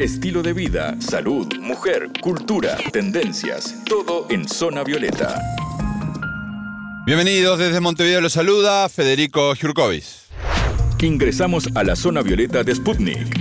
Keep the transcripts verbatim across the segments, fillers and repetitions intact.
Estilo de vida, salud, mujer, cultura, tendencias, todo en Zona Violeta. Bienvenidos, desde Montevideo los saluda Federico Jurkovic. Ingresamos a la Zona Violeta de Sputnik.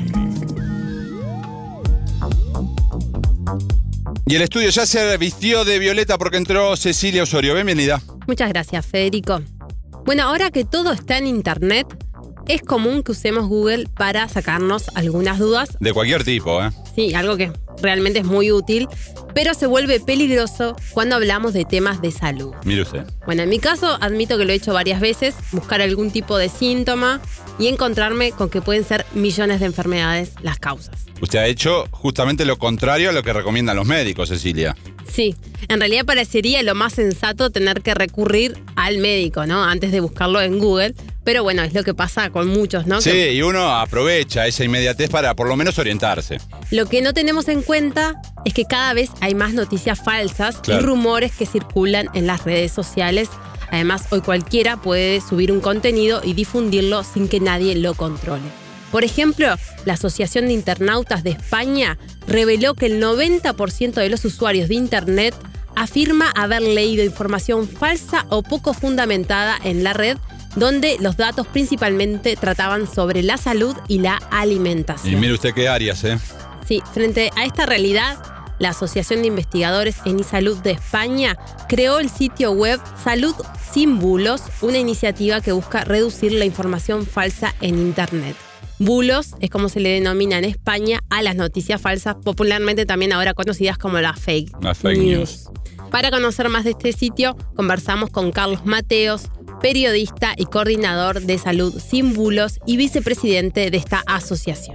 Y el estudio ya se vistió de violeta porque entró Cecilia Osorio. Bienvenida. Muchas gracias, Federico. Bueno, ahora que todo está en internet, es común que usemos Google para sacarnos algunas dudas. De cualquier tipo, ¿eh? Sí, algo que realmente es muy útil, pero se vuelve peligroso cuando hablamos de temas de salud. Mire usted. Bueno, en mi caso, admito que lo he hecho varias veces, buscar algún tipo de síntoma y encontrarme con que pueden ser millones de enfermedades las causas. Usted ha hecho justamente lo contrario a lo que recomiendan los médicos, Cecilia. Sí, en realidad parecería lo más sensato tener que recurrir al médico, ¿no? Antes de buscarlo en Google. Pero bueno, es lo que pasa con muchos, ¿no? Sí, que... y uno aprovecha esa inmediatez para por lo menos orientarse. Lo que no tenemos en cuenta es que cada vez hay más noticias falsas claro. y rumores que circulan en las redes sociales. Además, hoy cualquiera puede subir un contenido y difundirlo sin que nadie lo controle. Por ejemplo, la Asociación de Internautas de España reveló que el noventa por ciento de los usuarios de Internet afirma haber leído información falsa o poco fundamentada en la red, donde los datos principalmente trataban sobre la salud y la alimentación. Y mire usted qué áreas, ¿eh? Sí, frente a esta realidad, la Asociación de Investigadores en eSalud de España creó el sitio web Salud Sin Bulos, una iniciativa que busca reducir la información falsa en Internet. Bulos es como se le denomina en España a las noticias falsas, popularmente también ahora conocidas como las fake, las fake news. news. Para conocer más de este sitio, conversamos con Carlos Mateos, periodista y coordinador de Salud Sin Bulos y vicepresidente de esta asociación.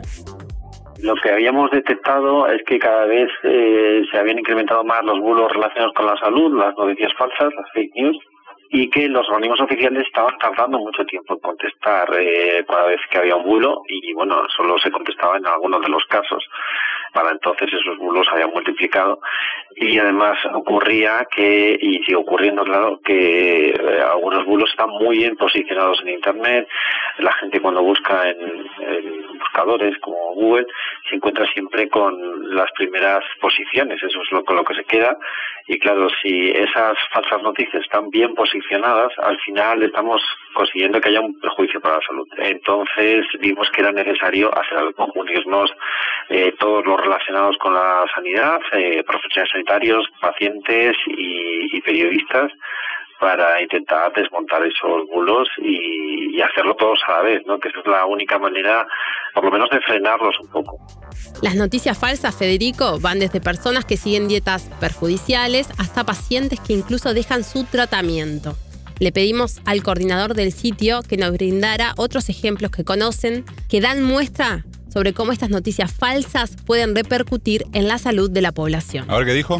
Lo que habíamos detectado es que cada vez eh, se habían incrementado más los bulos relacionados con la salud, las noticias falsas, las fake news, y que los organismos oficiales estaban tardando mucho tiempo en contestar eh, cada vez que había un bulo y, bueno, solo se contestaba en algunos de los casos. Para entonces esos bulos habían multiplicado y además ocurría que, y sigue ocurriendo, claro, que eh, algunos bulos están muy bien posicionados en Internet. La gente cuando busca en, en buscadores como Google se encuentra siempre con las primeras posiciones, eso es lo, con lo que se queda. Y claro, si esas falsas noticias están bien posicionadas, al final estamos consiguiendo que haya un perjuicio para la salud. Entonces vimos que era necesario hacer algo, unirnos eh, todos los relacionados con la sanidad, eh, profesionales sanitarios, pacientes y, y periodistas, para intentar desmontar esos bulos y, y hacerlo todos a la vez, ¿no? Que esa es la única manera, por lo menos, de frenarlos un poco. Las noticias falsas, Federico, van desde personas que siguen dietas perjudiciales hasta pacientes que incluso dejan su tratamiento. Le pedimos al coordinador del sitio que nos brindara otros ejemplos que conocen que dan muestra sobre cómo estas noticias falsas pueden repercutir en la salud de la población. A ver, ¿qué dijo?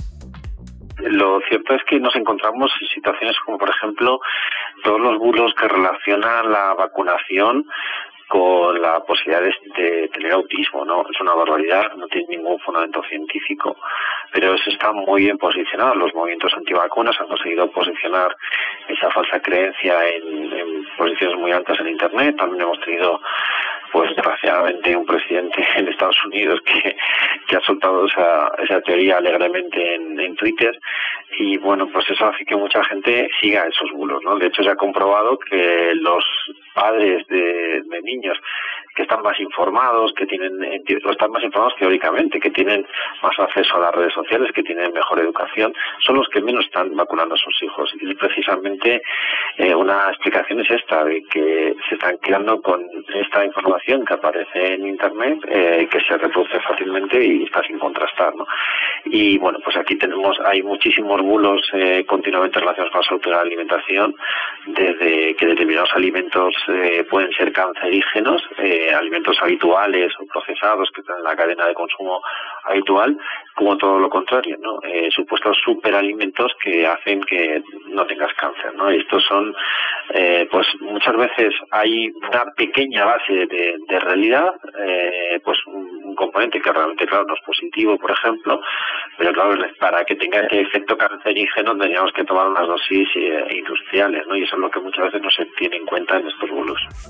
Lo cierto es que nos encontramos en situaciones como, por ejemplo, todos los bulos que relacionan la vacunación con la posibilidad de, de tener autismo, ¿no? Es una barbaridad, no tiene ningún fundamento científico, pero eso está muy bien posicionado. Los movimientos antivacunas han conseguido posicionar esa falsa creencia en, en posiciones muy altas en Internet. También hemos tenido, pues desgraciadamente, un presidente en Estados Unidos que, que ha soltado esa, esa teoría alegremente en, en Twitter. Y bueno, pues eso hace que mucha gente siga esos bulos, ¿no? De hecho, se ha comprobado que los padres de, de niños que están más informados, que tienen, o están más informados teóricamente, que tienen más acceso a las redes sociales, que tienen mejor educación, son los que menos están vacunando a sus hijos. Y precisamente eh, una explicación es esta, de que se están quedando con esta información que aparece en Internet, eh, que se reproduce fácilmente y está sin contrastar, ¿no? Y bueno, pues aquí tenemos, hay muchísimos bulos eh, continuamente relacionados con la salud de la alimentación, desde que determinados alimentos eh, pueden ser cancerígenos, eh, alimentos habituales o procesados que están en la cadena de consumo habitual, como todo lo contrario, ¿no? Eh, supuestos superalimentos que hacen que no tengas cáncer, ¿no? Y estos son, eh, pues muchas veces hay una pequeña base de, de realidad, eh, pues un, un componente que realmente, claro, no es positivo, por ejemplo, pero claro, para que tenga ese efecto cancerígeno tendríamos que tomar unas dosis eh, industriales, ¿no? Y eso es lo que muchas veces no se tiene en cuenta en estos bulos.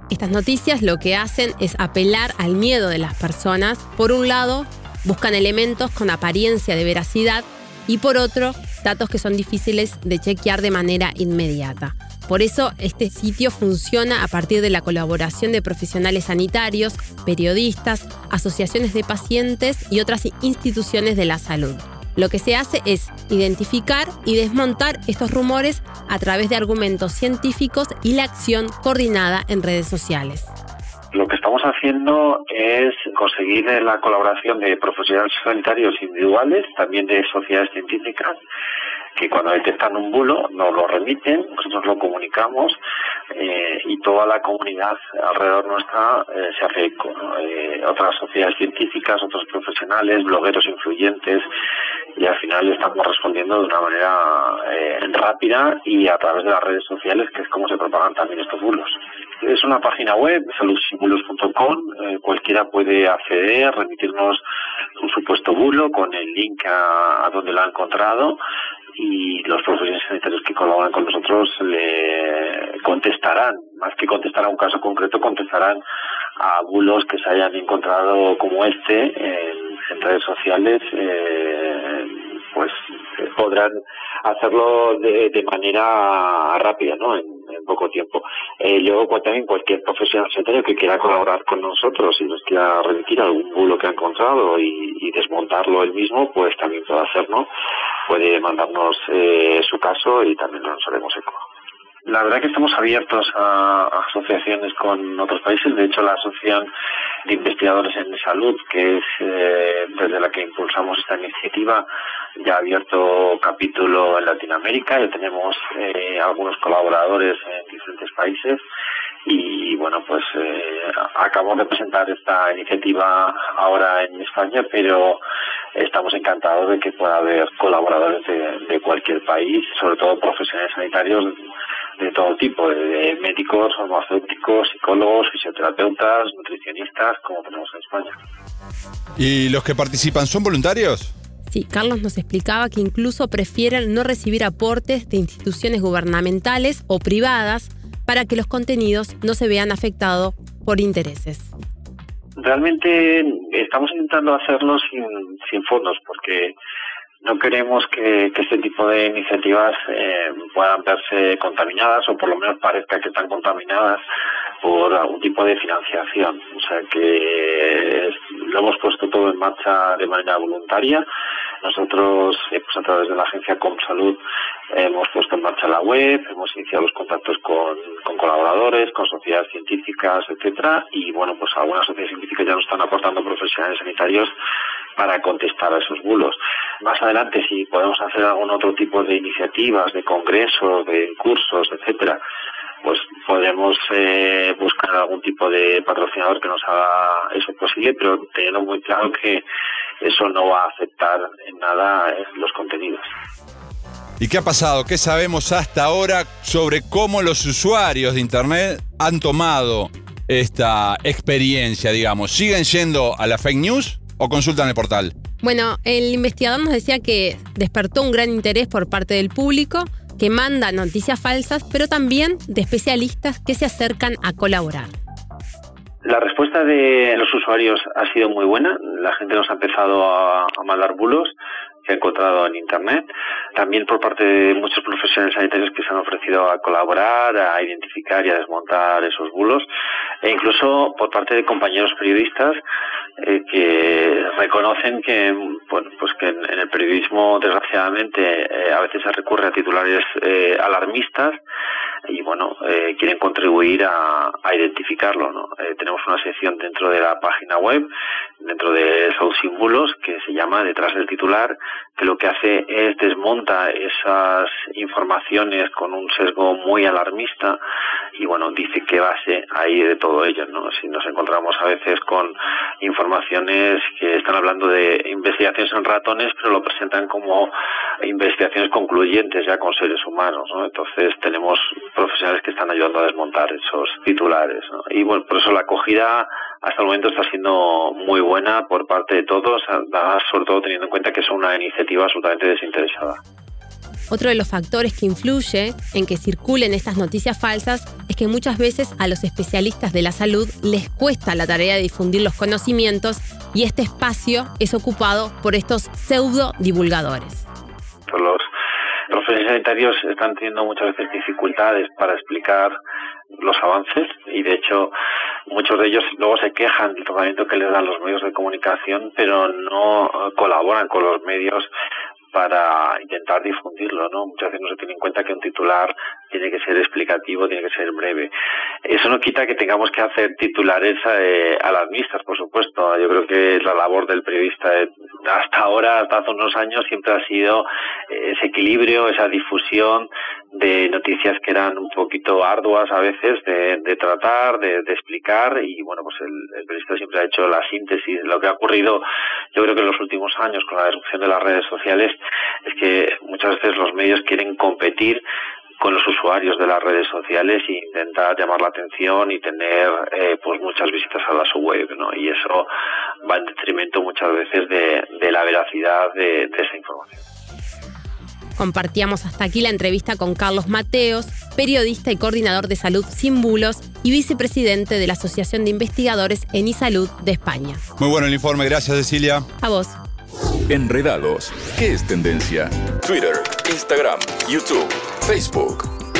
Estas noticias lo que hacen es apelar al miedo de las personas. Por un lado, buscan elementos con apariencia de veracidad y por otro, datos que son difíciles de chequear de manera inmediata. Por eso, este sitio funciona a partir de la colaboración de profesionales sanitarios, periodistas, asociaciones de pacientes y otras instituciones de la salud. Lo que se hace es identificar y desmontar estos rumores a través de argumentos científicos y la acción coordinada en redes sociales. Lo que estamos haciendo es conseguir la colaboración de profesionales sanitarios individuales, también de sociedades científicas, que cuando detectan un bulo nos lo remiten, nosotros lo comunicamos eh, y toda la comunidad alrededor nuestra eh, se hace eco, ¿no? Eh, otras sociedades científicas, otros profesionales, blogueros influyentes, y al final estamos respondiendo de una manera eh, rápida y a través de las redes sociales, que es como se propagan también estos bulos. Es una página web, salud sin bulos punto com, eh, cualquiera puede acceder, remitirnos un supuesto bulo con el link a, a donde lo ha encontrado, y los profesionales sanitarios que colaboran con nosotros le contestarán, más que contestar a un caso concreto, contestarán a bulos que se hayan encontrado como este en, en redes sociales, eh, pues eh, podrán hacerlo de, de manera rápida, ¿no? En, en poco tiempo. Eh, luego, pues, también cualquier profesional sanitario que quiera colaborar con nosotros y nos quiera remitir algún bulo que ha encontrado y, y desmontarlo él mismo, pues también puede hacerlo. Puede mandarnos eh, su caso y también nos haremos eco. La verdad que estamos abiertos a, a asociaciones con otros países. De hecho, la Asociación de Investigadores en Salud, que es eh, desde la que impulsamos esta iniciativa, ya ha abierto capítulo en Latinoamérica. Ya tenemos eh, algunos colaboradores en diferentes países. Y bueno, pues eh, acabamos de presentar esta iniciativa ahora en España, pero estamos encantados de que pueda haber colaboradores de, de cualquier país, sobre todo profesionales sanitarios de todo tipo, de médicos, farmacéuticos, psicólogos, fisioterapeutas, nutricionistas, como tenemos en España. ¿Y los que participan son voluntarios? Sí, Carlos nos explicaba que incluso prefieren no recibir aportes de instituciones gubernamentales o privadas para que los contenidos no se vean afectados por intereses. Realmente estamos intentando hacerlo sin, sin fondos, porque no queremos que, que este tipo de iniciativas eh, puedan verse contaminadas, o por lo menos parezca que están contaminadas por algún tipo de financiación. O sea que lo hemos puesto todo en marcha de manera voluntaria. Nosotros, eh, pues a través de la agencia Comsalud, eh, hemos puesto en marcha la web, hemos iniciado los contactos con, con colaboradores, con sociedades científicas, etcétera, y bueno, pues algunas sociedades científicas ya nos están aportando profesionales sanitarios para contestar a esos bulos. Más adelante, si podemos hacer algún otro tipo de iniciativas, de congresos, de cursos, etcétera, pues podemos eh, buscar algún tipo de patrocinador que nos haga eso posible, pero teniendo muy claro que eso no va a afectar en nada los contenidos. ¿Y qué ha pasado? ¿Qué sabemos hasta ahora sobre cómo los usuarios de Internet han tomado esta experiencia, digamos? ¿Siguen yendo a la fake news o consultan el portal? Bueno, el investigador nos decía que despertó un gran interés por parte del público, que manda noticias falsas, pero también de especialistas que se acercan a colaborar. La respuesta de los usuarios ha sido muy buena. La gente nos ha empezado a, a mandar bulos que ha encontrado en Internet. También por parte de muchos profesionales sanitarios que se han ofrecido a colaborar, a identificar y a desmontar esos bulos. E incluso por parte de compañeros periodistas eh, que reconocen que, bueno, pues que en, en el periodismo, desgraciadamente, eh, a veces se recurre a titulares eh, alarmistas y, bueno, eh, quieren contribuir a, a identificarlo, ¿no? Eh, tenemos una sección dentro de la página web, dentro de Salud sin bulos, que se llama Detrás del titular, que lo que hace es desmonta esas informaciones con un sesgo muy alarmista y, bueno, dice qué base hay de todo ello, ¿no? Si nos encontramos a veces con informaciones que están hablando de investigaciones en ratones, pero lo presentan como investigaciones concluyentes ya con seres humanos, ¿no? Entonces tenemos profesionales que están ayudando a desmontar esos titulares, ¿no? Y bueno, por eso la acogida hasta el momento está siendo muy buena por parte de todos, sobre todo teniendo en cuenta que es una iniciativa absolutamente desinteresada. Otro de los factores que influye en que circulen estas noticias falsas es que muchas veces a los especialistas de la salud les cuesta la tarea de difundir los conocimientos y este espacio es ocupado por estos pseudo divulgadores. Los profesionales sanitarios están teniendo muchas veces dificultades para explicar los avances y de hecho muchos de ellos luego se quejan del tratamiento que les dan los medios de comunicación, pero no colaboran con los medios para intentar difundirlo, ¿no? Muchas veces no se tiene en cuenta que un titular tiene que ser explicativo, tiene que ser breve. Eso no quita que tengamos que hacer titulares eh, alarmistas, por supuesto. Yo creo que la labor del periodista eh, hasta ahora, hasta hace unos años, siempre ha sido eh, ese equilibrio, esa difusión de noticias que eran un poquito arduas a veces de, de tratar, de, de explicar y bueno, pues el, el periodista siempre ha hecho la síntesis. Lo que ha ocurrido, yo creo que en los últimos años con la disrupción de las redes sociales es que muchas veces los medios quieren competir con los usuarios de las redes sociales e intentar llamar la atención y tener eh, pues muchas visitas a la su web, ¿no? Y eso va en detrimento muchas veces de, de la veracidad de, de esa información. Compartíamos hasta aquí la entrevista con Carlos Mateos, periodista y coordinador de Salud Sin Bulos y vicepresidente de la Asociación de Investigadores en iSalud de España. Muy bueno el informe, gracias Cecilia. A vos. Enredados. ¿Qué es tendencia? Twitter, Instagram, YouTube, Facebook.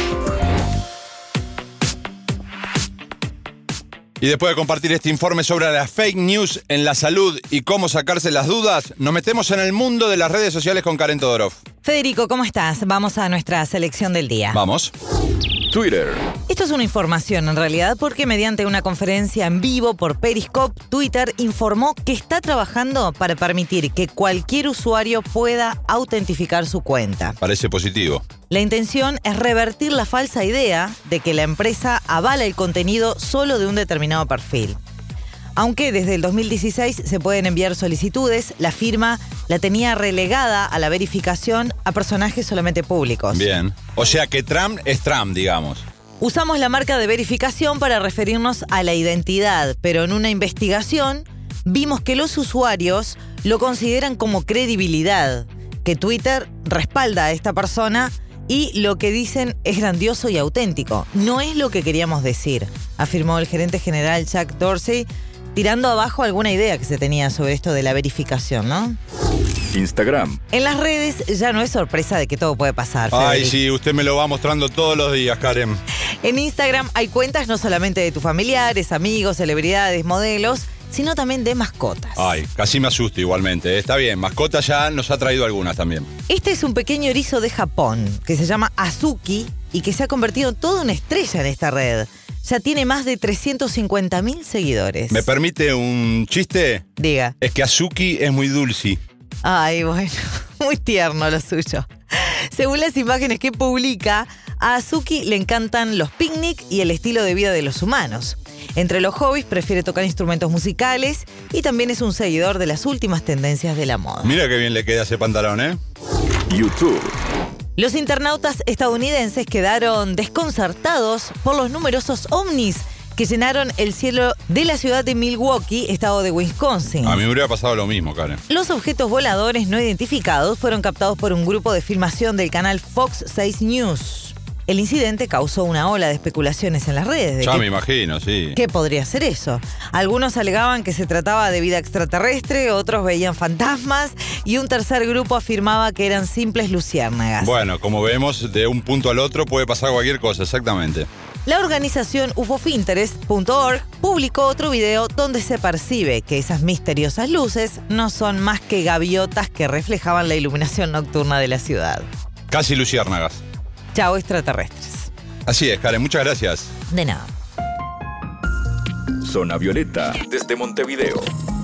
Y después de compartir este informe sobre las fake news en la salud y cómo sacarse las dudas, nos metemos en el mundo de las redes sociales con Karen Todorov. Federico, ¿cómo estás? Vamos a nuestra selección del día. Vamos. Twitter. Esto es una información en realidad porque mediante una conferencia en vivo por Periscope, Twitter informó que está trabajando para permitir que cualquier usuario pueda autentificar su cuenta. Parece positivo. La intención es revertir la falsa idea de que la empresa avala el contenido solo de un determinado perfil. Aunque desde el dos mil dieciséis se pueden enviar solicitudes, la firma la tenía relegada a la verificación a personajes solamente públicos. Bien. O sea que Trump es Trump, digamos. Usamos la marca de verificación para referirnos a la identidad, pero en una investigación vimos que los usuarios lo consideran como credibilidad, que Twitter respalda a esta persona y lo que dicen es grandioso y auténtico. No es lo que queríamos decir, afirmó el gerente general Jack Dorsey, tirando abajo alguna idea que se tenía sobre esto de la verificación, ¿no? Instagram. En las redes ya no es sorpresa de que todo puede pasar, Ay, Federico. sí, usted me lo va mostrando todos los días, Karen. En Instagram hay cuentas no solamente de tus familiares, amigos, celebridades, modelos, sino también de mascotas. Ay, casi me asusto igualmente. Está bien, mascotas ya nos ha traído algunas también. Este es un pequeño erizo de Japón que se llama Azuki y que se ha convertido en toda una estrella en esta red. Ya tiene más de trescientos cincuenta mil seguidores. ¿Me permite un chiste? Diga. Es que Azuki es muy dulce. Ay, bueno, muy tierno lo suyo. Según las imágenes que publica, a Azuki le encantan los picnic y el estilo de vida de los humanos. Entre los hobbies prefiere tocar instrumentos musicales y también es un seguidor de las últimas tendencias de la moda. Mira qué bien le queda ese pantalón, ¿eh? YouTube. Los internautas estadounidenses quedaron desconcertados por los numerosos ovnis que llenaron el cielo de la ciudad de Milwaukee, estado de Wisconsin. A mí me hubiera pasado lo mismo, Karen. Los objetos voladores no identificados fueron captados por un grupo de filmación del canal Fox seis News. El incidente causó una ola de especulaciones en las redes. De Ya que, me imagino, sí. ¿Qué podría ser eso? Algunos alegaban que se trataba de vida extraterrestre, otros veían fantasmas y un tercer grupo afirmaba que eran simples luciérnagas. Bueno, como vemos, de un punto al otro puede pasar cualquier cosa, exactamente. La organización U F O Finterest punto org publicó otro video donde se percibe que esas misteriosas luces no son más que gaviotas que reflejaban la iluminación nocturna de la ciudad. Casi luciérnagas. Chao, extraterrestres. Así es, Karen, muchas gracias. De nada. Zona Violeta, desde Montevideo.